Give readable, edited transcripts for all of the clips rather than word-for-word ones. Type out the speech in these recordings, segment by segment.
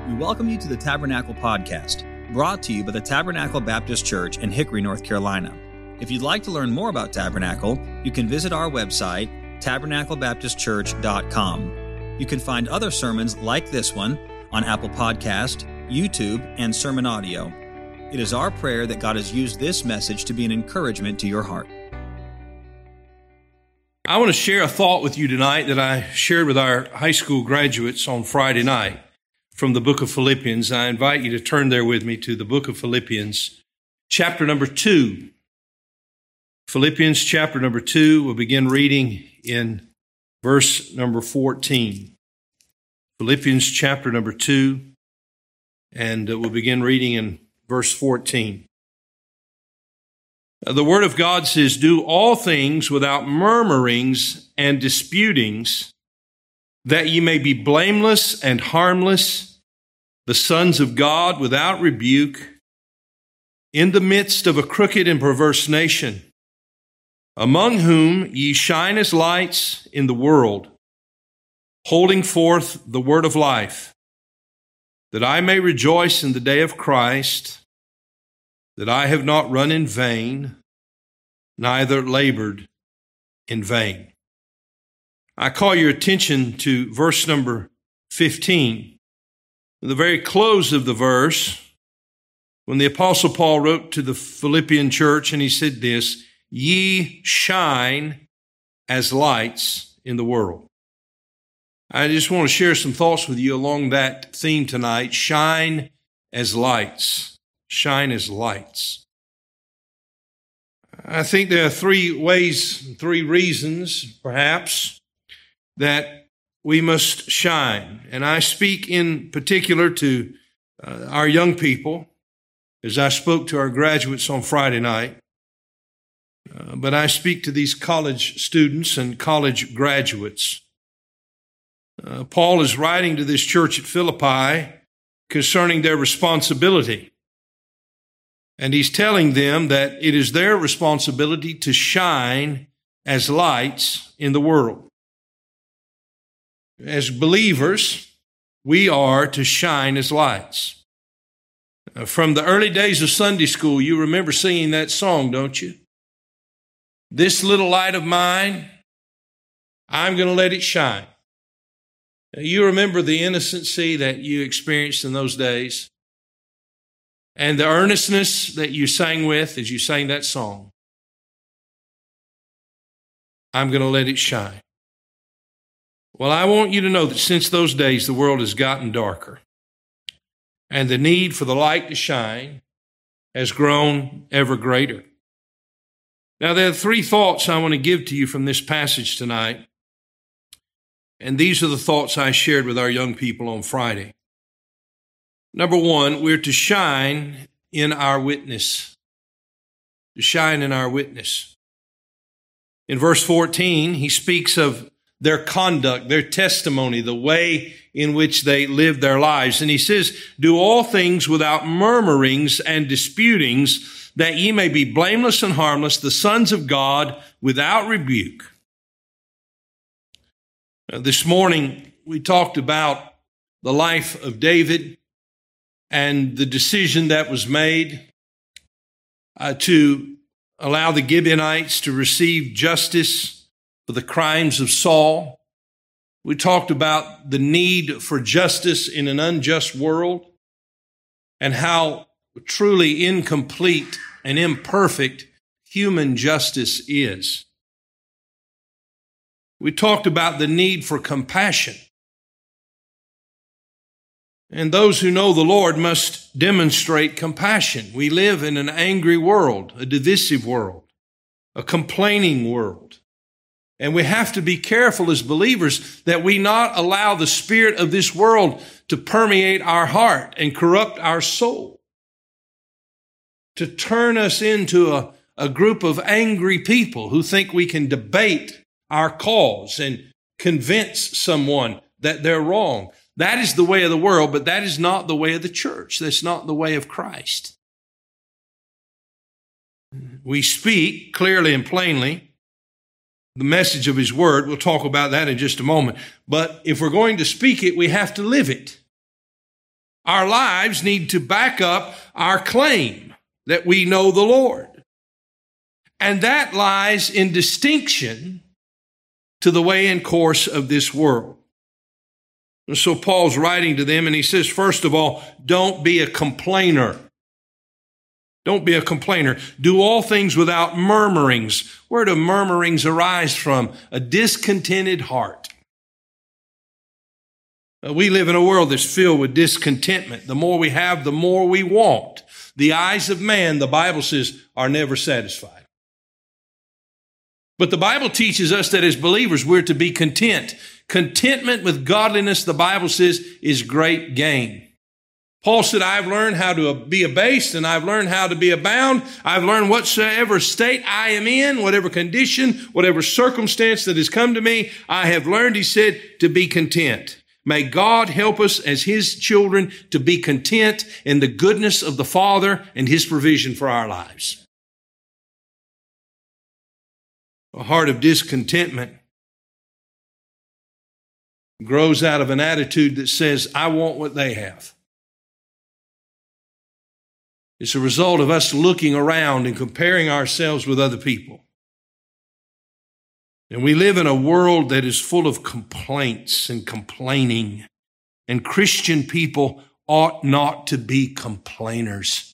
We welcome you to the Tabernacle Podcast, brought to you by the Tabernacle Baptist Church in Hickory, North Carolina. If you'd like to learn more about Tabernacle, you can visit our website, tabernaclebaptistchurch.com. You can find other sermons like this one on Apple Podcast, YouTube, and Sermon Audio. It is our prayer that God has used this message to be an encouragement to your heart. I want to share a thought with you tonight that I shared with our high school graduates on Friday night from the book of Philippians. I invite you to turn there with me to the book of Philippians, chapter number 2. Philippians chapter number 2, we'll begin reading in verse number 14. Philippians chapter number 2, and we'll begin reading in verse 14. The Word of God says, "Do all things without murmurings and disputings, that ye may be blameless and harmless, the sons of God without rebuke, in the midst of a crooked and perverse nation, among whom ye shine as lights in the world, holding forth the word of life, that I may rejoice in the day of Christ, that I have not run in vain, neither labored in vain." I call your attention to verse number 15. At the very close of the verse, when the Apostle Paul wrote to the Philippian church, and he said this, "Ye shine as lights in the world." I just want to share some thoughts with you along that theme tonight. Shine as lights. Shine as lights. I think there are three reasons, perhaps, that we must shine. And I speak in particular to our young people, as I spoke to our graduates on Friday night. But I speak to these college students and college graduates. Paul is writing to this church at Philippi concerning their responsibility. And he's telling them that it is their responsibility to shine as lights in the world. As believers, we are to shine as lights. From the early days of Sunday school, you remember singing that song, don't you? "This little light of mine, I'm going to let it shine." You remember the innocency that you experienced in those days and the earnestness that you sang with as you sang that song. I'm going to let it shine. Well, I want you to know that since those days, the world has gotten darker, and the need for the light to shine has grown ever greater. Now, there are three thoughts I want to give to you from this passage tonight, and these are the thoughts I shared with our young people on Friday. Number one, we're to shine in our witness. To shine in our witness. In verse 14, he speaks of their conduct, their testimony, the way in which they live their lives. And he says, "Do all things without murmurings and disputings, that ye may be blameless and harmless, the sons of God without rebuke." This morning, we talked about the life of David and the decision that was made to allow the Gibeonites to receive justice for the crimes of Saul. We talked about the need for justice in an unjust world and how truly incomplete and imperfect human justice is. We talked about the need for compassion. And those who know the Lord must demonstrate compassion. We live in an angry world, a divisive world, a complaining world. And we have to be careful as believers that we not allow the spirit of this world to permeate our heart and corrupt our soul, to turn us into a group of angry people who think we can debate our cause and convince someone that they're wrong. That is the way of the world, but that is not the way of the church. That's not the way of Christ. We speak clearly and plainly the message of His Word. We'll talk about that in just a moment. But if we're going to speak it, we have to live it. Our lives need to back up our claim that we know the Lord. And that lies in distinction to the way and course of this world. And so Paul's writing to them, and he says, first of all, don't be a complainer. Don't be a complainer. Do all things without murmurings. Where do murmurings arise from? A discontented heart. We live in a world that's filled with discontentment. The more we have, the more we want. The eyes of man, the Bible says, are never satisfied. But the Bible teaches us that as believers, we're to be content. Contentment with godliness, the Bible says, is great gain. Paul said, I've learned how to be abased and I've learned how to be abound. I've learned whatsoever state I am in, whatever condition, whatever circumstance that has come to me, I have learned, he said, to be content. May God help us as his children to be content in the goodness of the Father and his provision for our lives. A heart of discontentment grows out of an attitude that says, I want what they have. It's a result of us looking around and comparing ourselves with other people. And we live in a world that is full of complaints and complaining. And Christian people ought not to be complainers.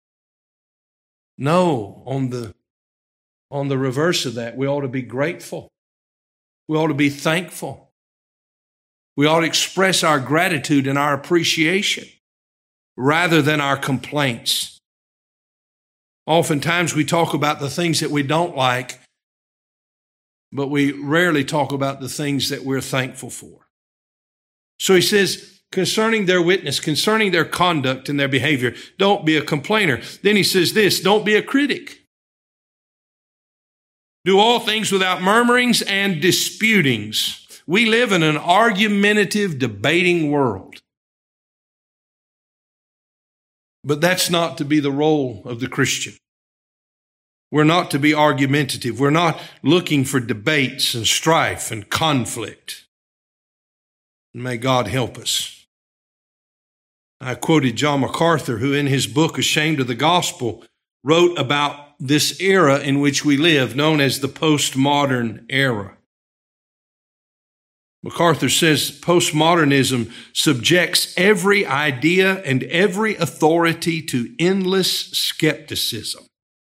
No, on the reverse of that, we ought to be grateful. We ought to be thankful. We ought to express our gratitude and our appreciation rather than our complaints. Oftentimes we talk about the things that we don't like, but we rarely talk about the things that we're thankful for. So he says, concerning their witness, concerning their conduct and their behavior, don't be a complainer. Then he says this, don't be a critic. Do all things without murmurings and disputings. We live in an argumentative, debating world. But that's not to be the role of the Christian. We're not to be argumentative. We're not looking for debates and strife and conflict. And may God help us. I quoted John MacArthur, who in his book, Ashamed of the Gospel, wrote about this era in which we live, known as the postmodern era. MacArthur says postmodernism subjects every idea and every authority to endless skepticism.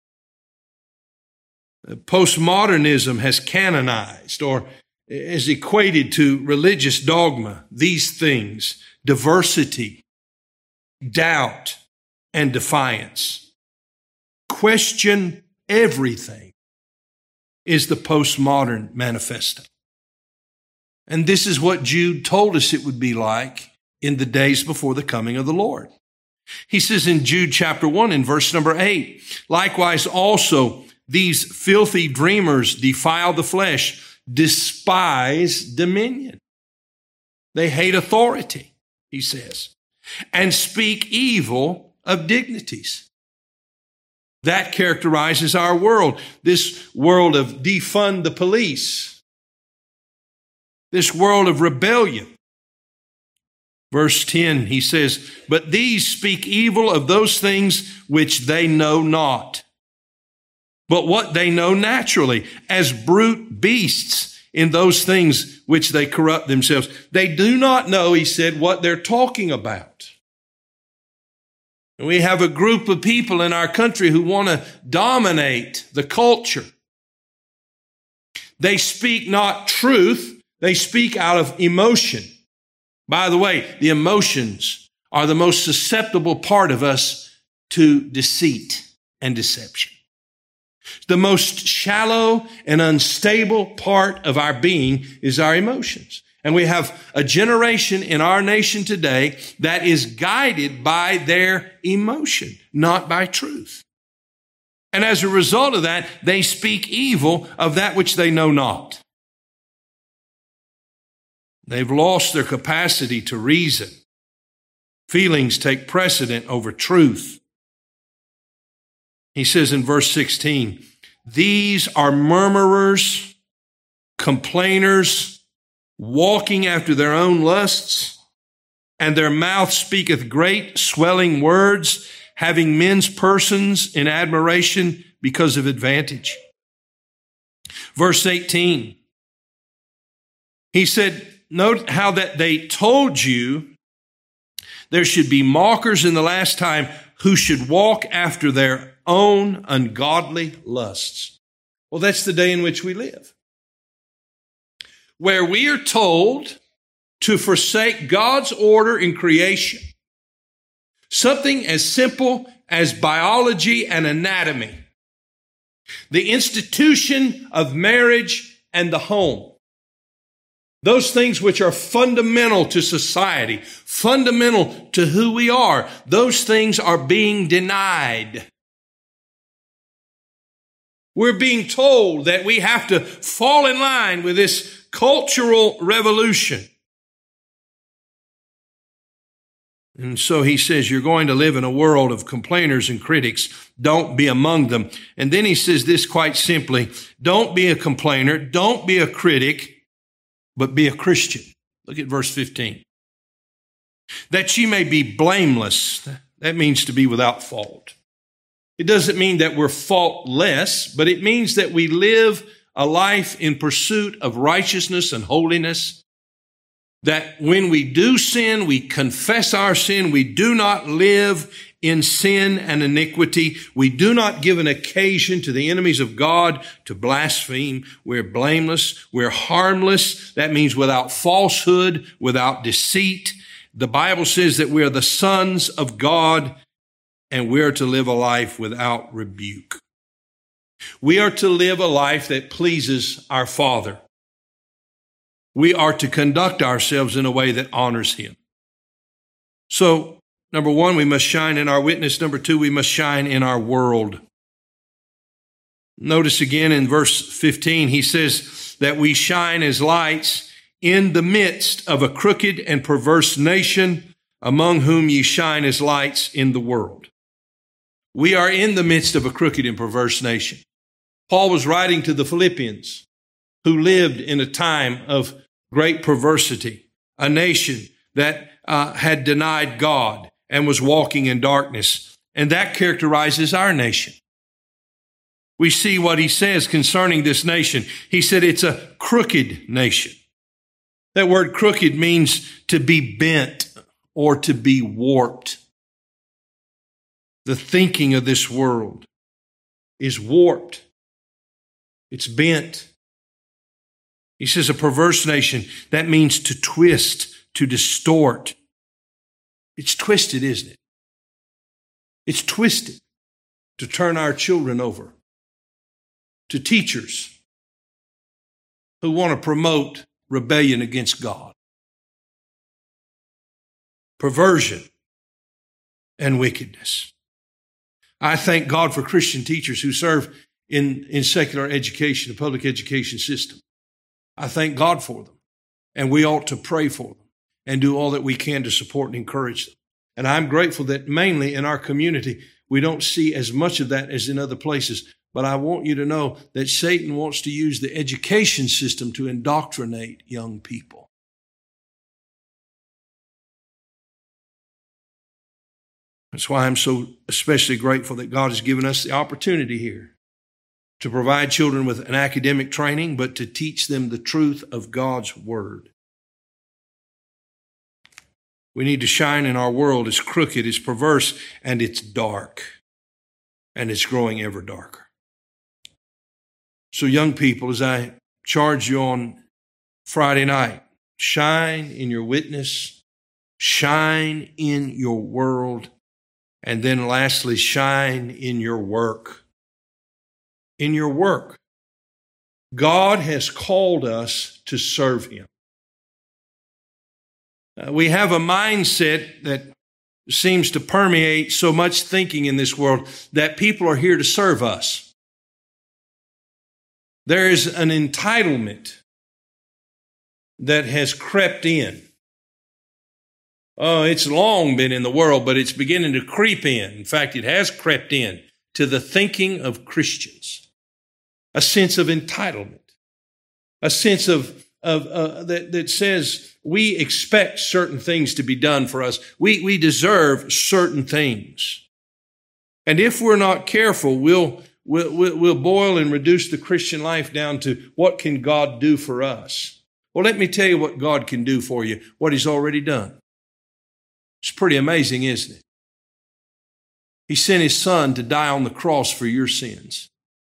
Postmodernism has canonized or is equated to religious dogma these things: diversity, doubt, and defiance. Question everything is the postmodern manifesto. And this is what Jude told us it would be like in the days before the coming of the Lord. He says in Jude chapter 1 in verse number 8, likewise also these filthy dreamers defile the flesh, despise dominion. They hate authority, he says, and speak evil of dignities. That characterizes our world, this world of defund the police, this world of rebellion. Verse 10, he says, but these speak evil of those things which they know not, but what they know naturally, as brute beasts in those things which they corrupt themselves. They do not know, he said, what they're talking about. And we have a group of people in our country who want to dominate the culture. They speak not truth, they speak out of emotion. By the way, the emotions are the most susceptible part of us to deceit and deception. The most shallow and unstable part of our being is our emotions. And we have a generation in our nation today that is guided by their emotion, not by truth. And as a result of that, they speak evil of that which they know not. They've lost their capacity to reason. Feelings take precedent over truth. He says in verse 16, these are murmurers, complainers, walking after their own lusts, and their mouth speaketh great swelling words, having men's persons in admiration because of advantage. Verse 18, he said, note how that they told you there should be mockers in the last time who should walk after their own ungodly lusts. Well, that's the day in which we live, where we are told to forsake God's order in creation. Something as simple as biology and anatomy, the institution of marriage and the home. Those things which are fundamental to society, fundamental to who we are, those things are being denied. We're being told that we have to fall in line with this cultural revolution. And so he says, you're going to live in a world of complainers and critics. Don't be among them. And then he says this quite simply, don't be a complainer, don't be a critic, but be a Christian. Look at verse 15. That ye may be blameless. That means to be without fault. It doesn't mean that we're faultless, but it means that we live a life in pursuit of righteousness and holiness. That when we do sin, we confess our sin. We do not live in sin and iniquity. We do not give an occasion to the enemies of God to blaspheme. We're blameless. We're harmless. That means without falsehood, without deceit. The Bible says that we are the sons of God and we are to live a life without rebuke. We are to live a life that pleases our Father. We are to conduct ourselves in a way that honors Him. So, number one, we must shine in our witness. Number two, we must shine in our world. Notice again in verse 15, he says that we shine as lights in the midst of a crooked and perverse nation, among whom ye shine as lights in the world. We are in the midst of a crooked and perverse nation. Paul was writing to the Philippians, who lived in a time of great perversity, a nation that had denied God and was walking in darkness. And that characterizes our nation. We see what he says concerning this nation. He said it's a crooked nation. That word crooked means to be bent or to be warped. The thinking of this world is warped. It's bent. He says a perverse nation, that means to twist, to distort. It's twisted, isn't it? It's twisted to turn our children over to teachers who want to promote rebellion against God, perversion, and wickedness. I thank God for Christian teachers who serve in secular education, the public education system. I thank God for them, and we ought to pray for them and do all that we can to support and encourage them. And I'm grateful that mainly in our community, we don't see as much of that as in other places. But I want you to know that Satan wants to use the education system to indoctrinate young people. That's why I'm so especially grateful that God has given us the opportunity here to provide children with an academic training, but to teach them the truth of God's Word. We need to shine in our world. It's crooked, it's perverse, and it's dark. And it's growing ever darker. So young people, as I charge you on Friday night, shine in your witness, shine in your world, and then lastly, shine in your work. In your work. God has called us to serve Him. We have a mindset that seems to permeate so much thinking in this world that people are here to serve us. There is an entitlement that has crept in. Oh, it's long been in the world, but it's beginning to creep in. In fact, it has crept in to the thinking of Christians. A sense of entitlement, a sense of that says we expect certain things to be done for us. We deserve certain things. And if we're not careful, we'll boil and reduce the Christian life down to what can God do for us? Well, let me tell you what God can do for you, what He's already done. It's pretty amazing, isn't it? He sent His Son to die on the cross for your sins.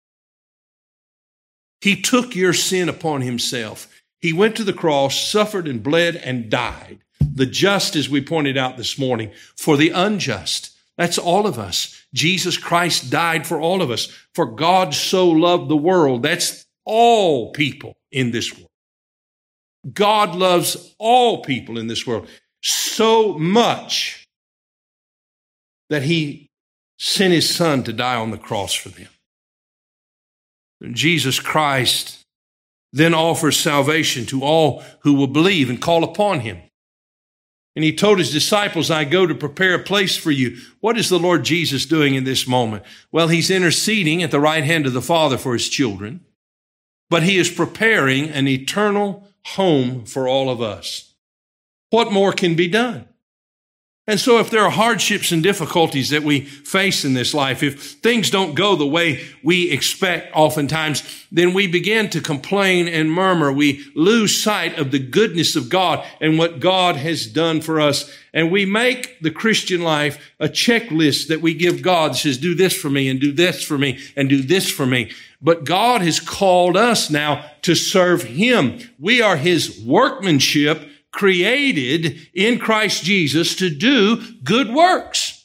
He took your sin upon Himself. He went to the cross, suffered and bled and died. The just, as we pointed out this morning, for the unjust. That's all of us. Jesus Christ died for all of us. For God so loved the world. That's all people in this world. God loves all people in this world so much that He sent His Son to die on the cross for them. And Jesus Christ then offers salvation to all who will believe and call upon Him. And He told His disciples, I go to prepare a place for you. What is the Lord Jesus doing in this moment? Well, He's interceding at the right hand of the Father for His children, but He is preparing an eternal home for all of us. What more can be done? And so if there are hardships and difficulties that we face in this life, if things don't go the way we expect oftentimes, then we begin to complain and murmur. We lose sight of the goodness of God and what God has done for us. And we make the Christian life a checklist that we give God that says, do this for me and do this for me and do this for me. But God has called us now to serve Him. We are His workmanship, created in Christ Jesus to do good works.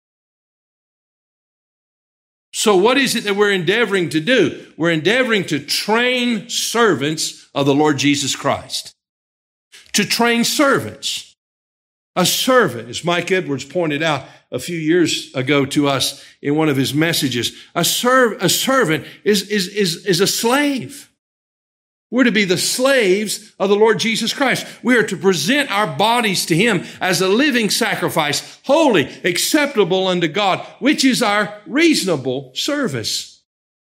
So what is it that we're endeavoring to do? We're endeavoring to train servants of the Lord Jesus Christ. To train servants. A servant, as Mike Edwards pointed out a few years ago to us in one of his messages, a servant is a slave. We're to be the slaves of the Lord Jesus Christ. We are to present our bodies to Him as a living sacrifice, holy, acceptable unto God, which is our reasonable service.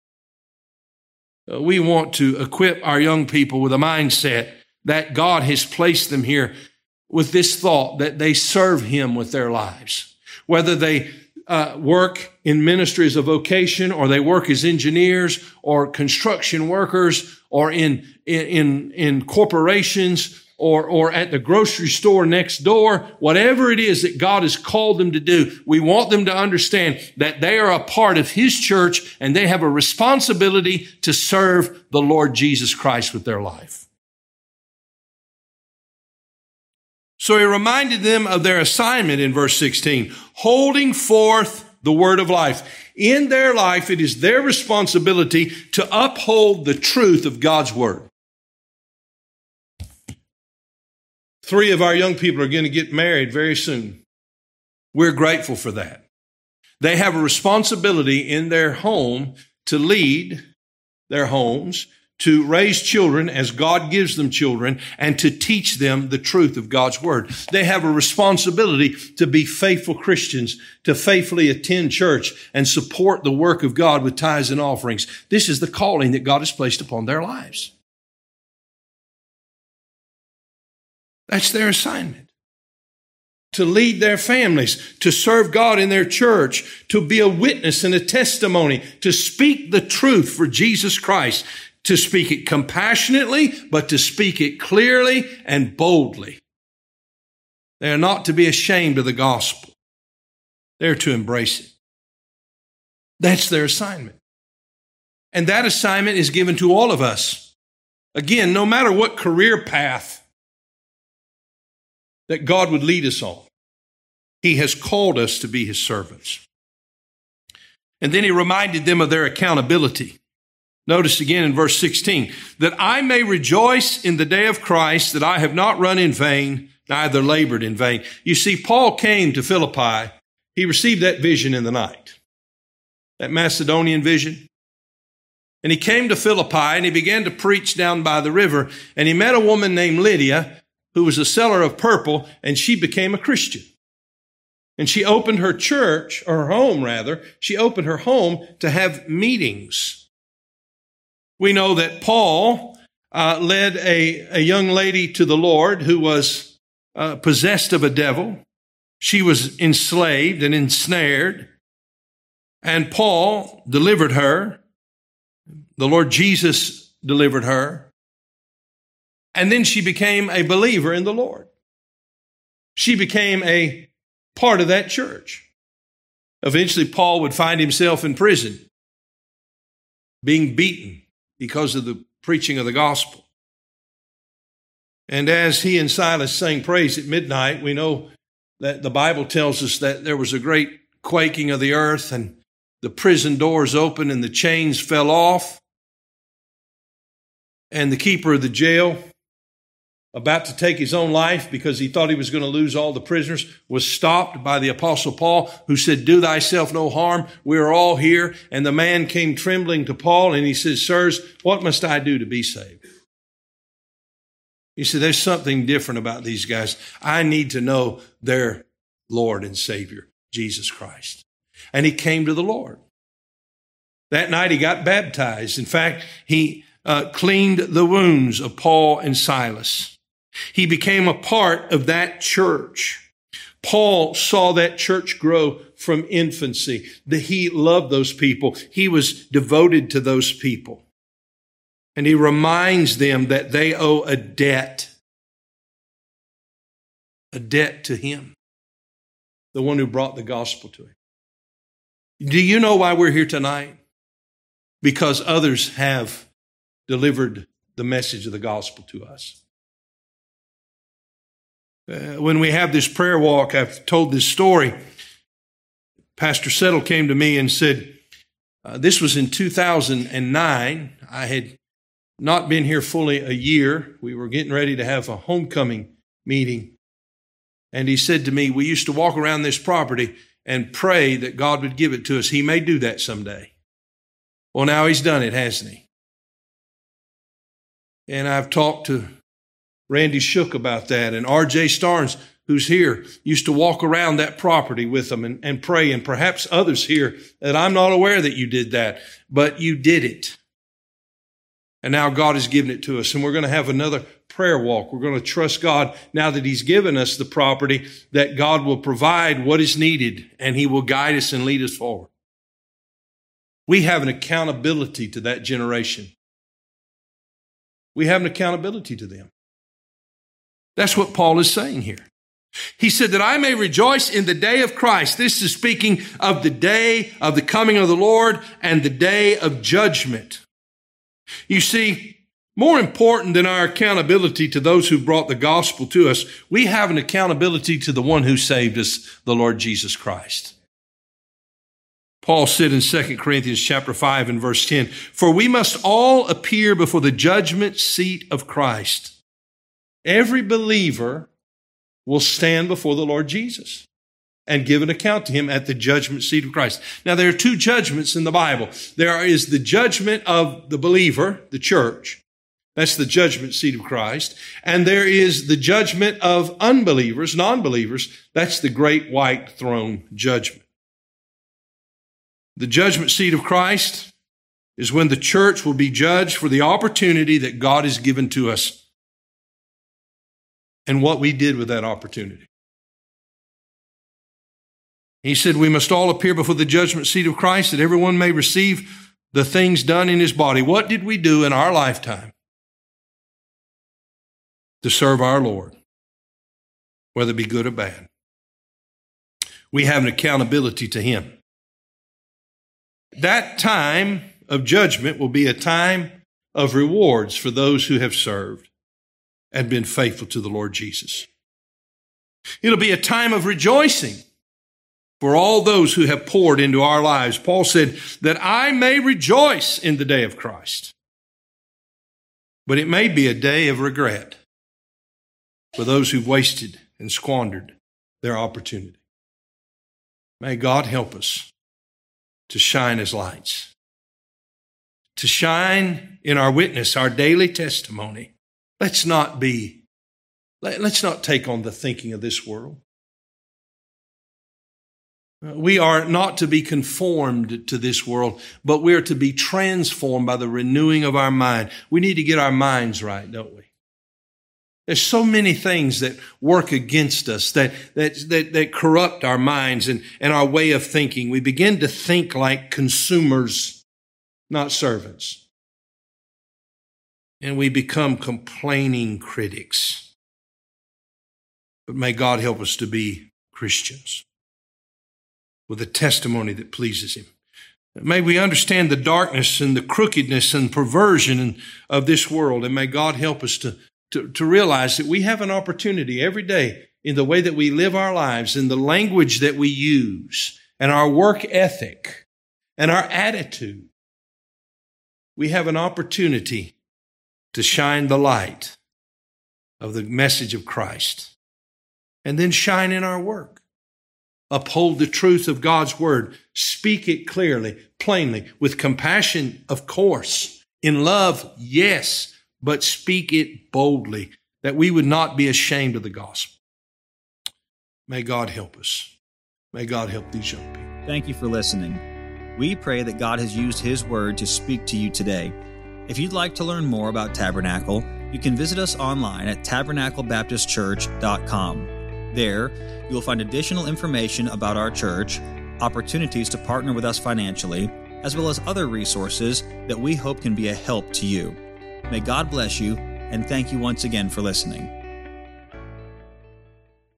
We want to equip our young people with a mindset that God has placed them here with this thought that they serve Him with their lives. Whether they work in ministry as a vocation, or they work as engineers or construction workers, or in corporations, or at the grocery store next door, whatever it is that God has called them to do, we want them to understand that they are a part of His church and they have a responsibility to serve the Lord Jesus Christ with their life. So He reminded them of their assignment in verse 16, holding forth the word of life. In their life, it is their responsibility to uphold the truth of God's word. 3 of our young people are going to get married very soon. We're grateful for that. They have a responsibility in their home to lead their homes, to raise children as God gives them children, and to teach them the truth of God's word. They have a responsibility to be faithful Christians, to faithfully attend church and support the work of God with tithes and offerings. This is the calling that God has placed upon their lives. That's their assignment. To lead their families, to serve God in their church, to be a witness and a testimony, to speak the truth for Jesus Christ, to speak it compassionately, but to speak it clearly and boldly. They are not to be ashamed of the gospel. They're to embrace it. That's their assignment. And that assignment is given to all of us. Again, no matter what career path that God would lead us on, He has called us to be His servants. And then He reminded them of their accountability. Notice again in verse 16, that I may rejoice in the day of Christ, that I have not run in vain, neither labored in vain. You see, Paul came to Philippi. He received that vision in the night, that Macedonian vision. And he came to Philippi and he began to preach down by the river. And he met a woman named Lydia, who was a seller of purple, and she became a Christian. And she opened her church, or her home rather, she opened her home to have meetings. We know that Paul led a young lady to the Lord who was possessed of a devil. She was enslaved and ensnared. And Paul delivered her. The Lord Jesus delivered her. And then she became a believer in the Lord. She became a part of that church. Eventually, Paul would find himself in prison, being beaten because of the preaching of the gospel. And as he and Silas sang praise at midnight, we know that the Bible tells us that there was a great quaking of the earth, and the prison doors opened and the chains fell off. And the keeper of the jail, about to take his own life because he thought he was going to lose all the prisoners, was stopped by the Apostle Paul, who said, "Do thyself no harm. We are all here." And the man came trembling to Paul and he said, "Sirs, what must I do to be saved?" He said, "There's something different about these guys. I need to know their Lord and Savior, Jesus Christ." And he came to the Lord. That night he got baptized. In fact, he cleaned the wounds of Paul and Silas. He became a part of that church. Paul saw that church grow from infancy. He loved those people. He was devoted to those people. And he reminds them that they owe a debt to him, the one who brought the gospel to him. Do you know why we're here tonight? Because others have delivered the message of the gospel to us. When we have this prayer walk, I've told this story. Pastor Settle came to me and said, this was in 2009. I had not been here fully a year. We were getting ready to have a homecoming meeting. And he said to me, "We used to walk around this property and pray that God would give it to us. He may do that someday." Well, now he's done it, hasn't he? And I've talked to Randy Shook about that. And R.J. Starnes, who's here, used to walk around that property with them and pray. And perhaps others here that I'm not aware that you did that, but you did it. And now God has given it to us. And we're going to have another prayer walk. We're going to trust God now that he's given us the property, that God will provide what is needed and he will guide us and lead us forward. We have an accountability to that generation. We have an accountability to them. That's what Paul is saying here. He said that I may rejoice in the day of Christ. This is speaking of the day of the coming of the Lord and the day of judgment. You see, more important than our accountability to those who brought the gospel to us, we have an accountability to the one who saved us, the Lord Jesus Christ. Paul said in 2 Corinthians chapter 5 and verse 10, "For we must all appear before the judgment seat of Christ." Every believer will stand before the Lord Jesus and give an account to him at the judgment seat of Christ. Now, there are two judgments in the Bible. There is the judgment of the believer, the church. That's the judgment seat of Christ. And there is the judgment of unbelievers, non-believers. That's the great white throne judgment. The judgment seat of Christ is when the church will be judged for the opportunity that God has given to us and what we did with that opportunity. He said we must all appear before the judgment seat of Christ, that everyone may receive the things done in his body. What did we do in our lifetime to serve our Lord, whether it be good or bad? We have an accountability to him. That time of judgment will be a time of rewards for those who have served and been faithful to the Lord Jesus. It'll be a time of rejoicing for all those who have poured into our lives. Paul said that I may rejoice in the day of Christ. But it may be a day of regret for those who've wasted and squandered their opportunity. May God help us to shine as lights, to shine in our witness, our daily testimony. Let's not take on the thinking of this world. We are not to be conformed to this world, but we are to be transformed by the renewing of our mind. We need to get our minds right, don't we? There's so many things that work against us, that corrupt our minds and our way of thinking. We begin to think like consumers, not servants. And we become complaining critics. But may God help us to be Christians with a testimony that pleases Him. May we understand the darkness and the crookedness and perversion of this world, and may God help us to realize that we have an opportunity every day in the way that we live our lives, in the language that we use, and our work ethic, and our attitude. We have an opportunity to shine the light of the message of Christ, and then shine in our work. Uphold the truth of God's word. Speak it clearly, plainly, with compassion, of course. In love, yes, but speak it boldly, that we would not be ashamed of the gospel. May God help us. May God help these young people. Thank you for listening. We pray that God has used His word to speak to you today. If you'd like to learn more about Tabernacle, you can visit us online at tabernaclebaptistchurch.com. There, you'll find additional information about our church, opportunities to partner with us financially, as well as other resources that we hope can be a help to you. May God bless you, and thank you once again for listening.